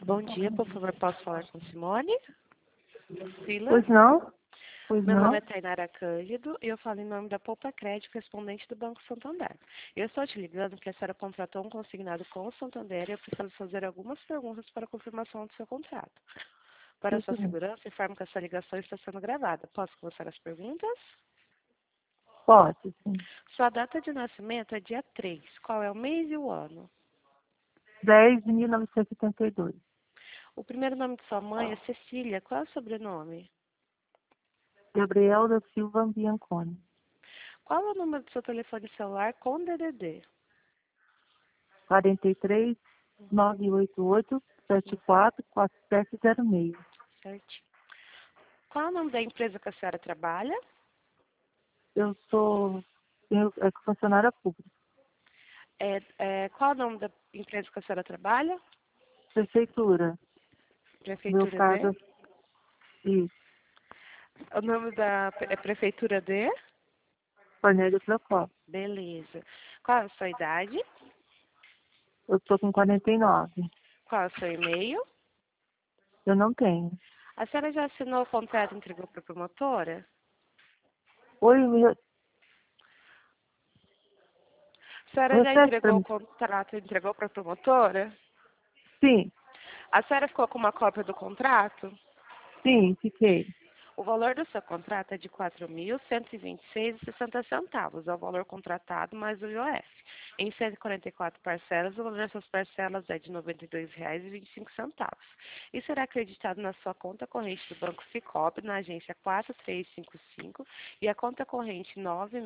Bom dia, por favor, posso falar com Simone? Sila? Pois não? Pois Meu não? nome é Tainara Cândido e eu falo em nome da Poupa Crédito, correspondente do Banco Santander. Eu estou te ligando porque a senhora contratou um consignado com o Santander e eu preciso fazer algumas perguntas para a confirmação do seu contrato. Para a sua Sim. segurança, informo que essa ligação está sendo gravada. Posso começar as perguntas? Pode, sim. Sua data de nascimento é dia 3. Qual é o mês e o ano? 10 de 1972. O primeiro nome de sua mãe é Cecília. Qual é o sobrenome? Gabriel da Silva Bianconi. Qual é o número do seu telefone celular com DDD? 43 988 74 4706. Certo. Qual é o nome da empresa que a senhora trabalha? Eu sou funcionária pública. Qual é o nome da empresa que a senhora trabalha? Prefeitura. Meu Prefeitura caso, D? isso. O nome da Prefeitura D? Cornélio Procópio. Beleza. Qual é a sua idade? Eu estou com 49. Qual é o seu e-mail? Eu não tenho. A senhora já assinou o contrato e entregou para a promotora? Oi, A senhora já repete para entregou o mim. contrato e entregou para a promotora? Sim, A senhora ficou com uma cópia do contrato? sim, fiquei. O valor do seu contrato é de R$ 4.126,60. É o valor contratado mais o IOF. Em 144 parcelas, o valor dessas parcelas é de R$ 92,25. E será acreditado na sua conta corrente do Banco Sicob, na agência 4355 e a conta corrente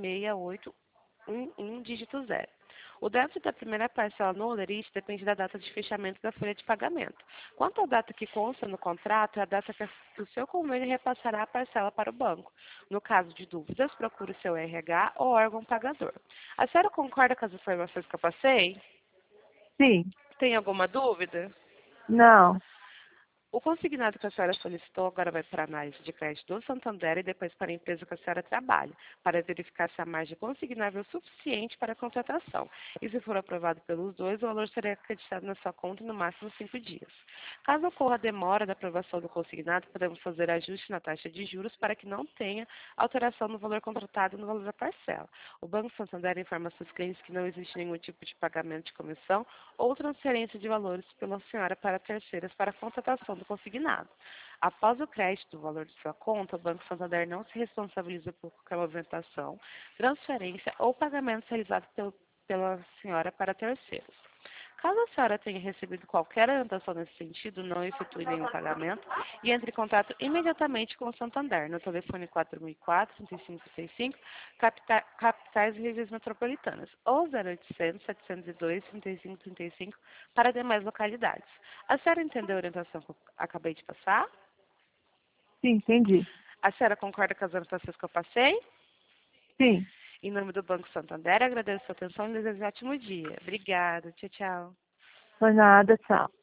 96811, dígito 0. O débito da primeira parcela no Olerite depende da data de fechamento da folha de pagamento. Quanto à data que consta no contrato, é a data que o seu convênio repassará a parcela para o banco. No caso de dúvidas, procure o seu RH ou órgão pagador. A senhora concorda com as informações que eu passei? Sim, Tem alguma dúvida? não. O consignado que a senhora solicitou agora vai para a análise de crédito do Santander e depois para a empresa que a senhora trabalha, para verificar se a margem consignável é suficiente para a contratação. E se for aprovado pelos dois, o valor será acreditado na sua conta em no máximo 5 dias. Caso ocorra demora da aprovação do consignado, podemos fazer ajuste na taxa de juros para que não tenha alteração no valor contratado e no valor da parcela. O Banco Santander informa seus clientes que não existe nenhum tipo de pagamento de comissão ou transferência de valores pela senhora para terceiras para a contratação do consignado. Após o crédito do valor de sua conta, o Banco Santander não se responsabiliza por qualquer movimentação, transferência ou pagamento realizado pela senhora para terceiros. Caso a senhora tenha recebido qualquer orientação nesse sentido, não efetue nenhum pagamento e entre em contato imediatamente com o Santander, no telefone 4004-3535, capitais e regiões metropolitanas, ou 0800-702-3535 para demais localidades. A senhora entendeu a orientação que eu acabei de passar? Sim, entendi. A senhora concorda com as orientações que eu passei? Sim. Em nome do Banco Santander, agradeço a sua atenção e desejo um ótimo dia. Obrigada. Tchau, tchau. Por nada, tchau.